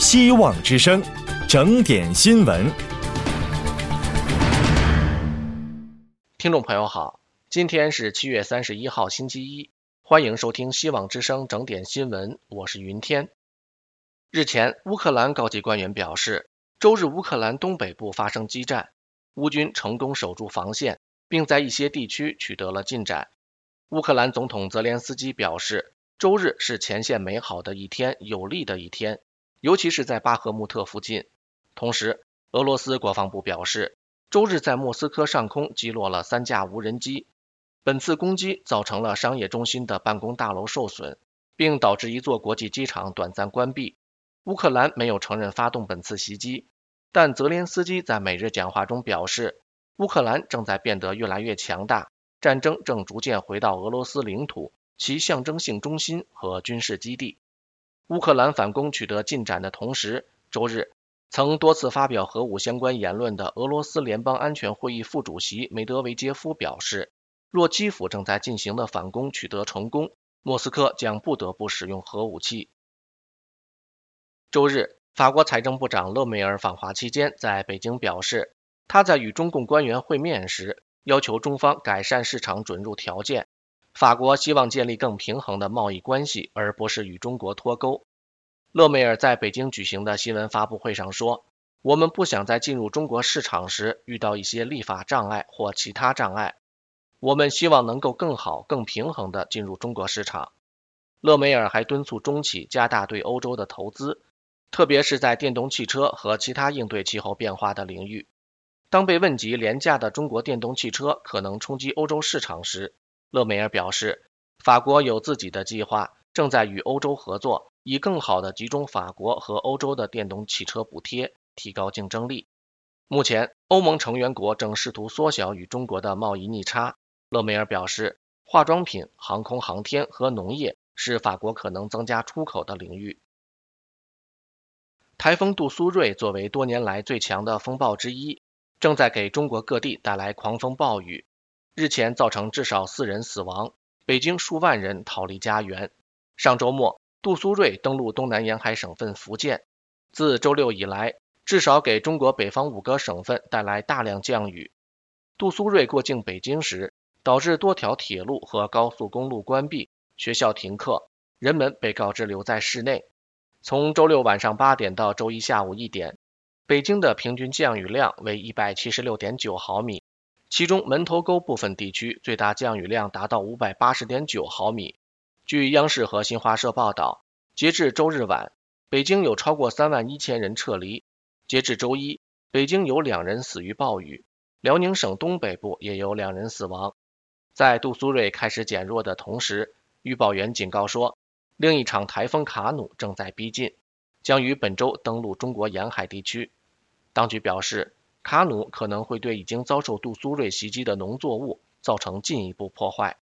希望之声，整点新闻。 听众朋友好，今天是7月31号星期一，欢迎收听希望之声整点新闻，我是云天。日前，乌克兰高级官员表示，周日乌克兰东北部发生激战，乌军成功守住防线，并在一些地区取得了进展。乌克兰总统泽连斯基表示，周日是前线美好的一天，有利的一天，尤其是在巴赫穆特附近。同时，俄罗斯国防部表示，周日在莫斯科上空击落了3架无人机。本次攻击造成了商业中心的办公大楼受损，并导致一座国际机场短暂关闭。乌克兰没有承认发动本次袭击，但泽连斯基在每日讲话中表示，乌克兰正在变得越来越强大，战争正逐渐回到俄罗斯领土，其象征性中心和军事基地。乌克兰反攻取得进展的同时，周日曾多次发表核武相关言论的俄罗斯联邦安全会议副主席梅德韦杰夫表示，若基辅正在进行的反攻取得成功，莫斯科将不得不使用核武器。周日，法国财政部长勒梅尔访华期间在北京表示，他在与中共官员会面时，要求中方改善市场准入条件。法国希望建立更平衡的贸易关系，而不是与中国脱钩。勒梅尔在北京举行的新闻发布会上说，我们不想在进入中国市场时遇到一些立法障碍或其他障碍，我们希望能够更好、更平衡地进入中国市场。勒梅尔还敦促中企加大对欧洲的投资，特别是在电动汽车和其他应对气候变化的领域。当被问及廉价的中国电动汽车可能冲击欧洲市场时，勒梅尔表示，法国有自己的计划，正在与欧洲合作，以更好地集中法国和欧洲的电动汽车补贴，提高竞争力。目前，欧盟成员国正试图缩小与中国的贸易逆差。勒梅尔表示，化妆品、航空航天和农业是法国可能增加出口的领域。台风杜苏芮作为多年来最强的风暴之一，正在给中国各地带来狂风暴雨。日前造成至少4人死亡，北京数万人逃离家园。上周末，杜苏芮登陆东南沿海省份福建。自周六以来，至少给中国北方5个省份带来大量降雨。杜苏芮过境北京时，导致多条铁路和高速公路关闭，学校停课，人们被告知留在室内。从周六晚上8点到周一下午1点，北京的平均降雨量为 176.9 毫米，其中门头沟部分地区最大降雨量达到 580.9 毫米。据央视和新华社报道，截至周日晚，北京有超过31000人撤离。截至周一，北京有2人死于暴雨，辽宁省东北部也有2人死亡。在杜苏芮开始减弱的同时，预报员警告说，另一场台风卡努正在逼近，将于本周登陆中国沿海地区。当局表示，卡努可能会对已经遭受杜苏芮袭击的农作物造成进一步破坏。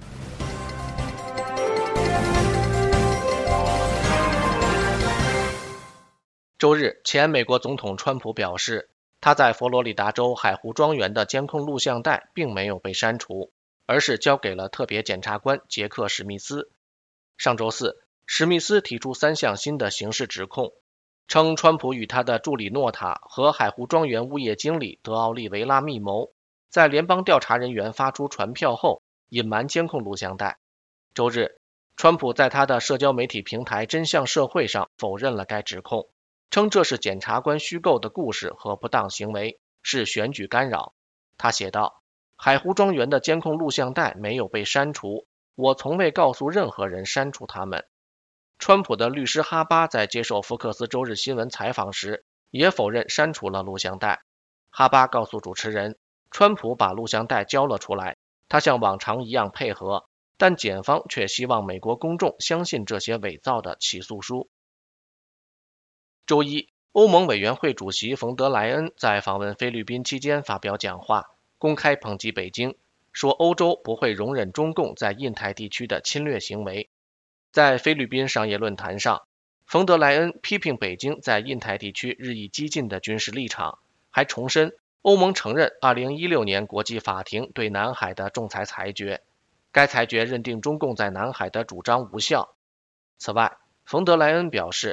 周日，前美国总统川普表示，他在佛罗里达州海湖庄园的监控录像带并没有被删除，而是交给了特别检察官杰克·史密斯。上周四，史密斯提出3项新的刑事指控，称川普与他的助理诺塔和海湖庄园物业经理德奥利维拉密谋，在联邦调查人员发出传票后隐瞒监控录像带。周日，川普在他的社交媒体平台真相社会上否认了该指控，称这是检察官虚构的故事和不当行为，是选举干扰。他写道，海湖庄园的监控录像带没有被删除，我从未告诉任何人删除它们。川普的律师哈巴在接受福克斯周日新闻采访时也否认删除了录像带。哈巴告诉主持人，川普把录像带交了出来，他像往常一样配合，但检方却希望美国公众相信这些伪造的起诉书。周一，欧盟委员会主席冯德莱恩在访问菲律宾期间发表讲话，公开抨击北京，说欧洲不会容忍中共在印太地区的侵略行为。在菲律宾商业论坛上，冯德莱恩批评北京在印太地区日益激进的军事立场，还重申欧盟承认2016年国际法庭对南海的仲裁裁决，该裁决认定中共在南海的主张无效。此外，冯德莱恩表示，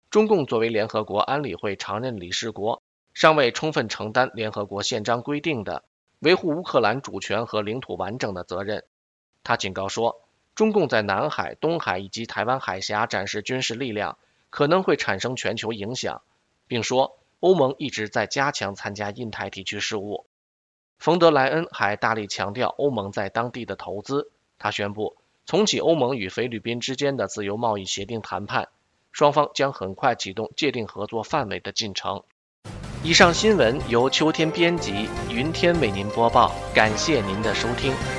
中共作为联合国安理会常任理事国，尚未充分承担联合国宪章规定的维护乌克兰主权和领土完整的责任。他警告说，中共在南海、东海以及台湾海峡展示军事力量，可能会产生全球影响，并说欧盟一直在加强参加印太地区事务。冯德莱恩还大力强调欧盟在当地的投资。他宣布重启欧盟与菲律宾之间的自由贸易协定谈判，双方将很快启动界定合作范围的进程。以上新闻由秋天编辑，云天为您播报，感谢您的收听。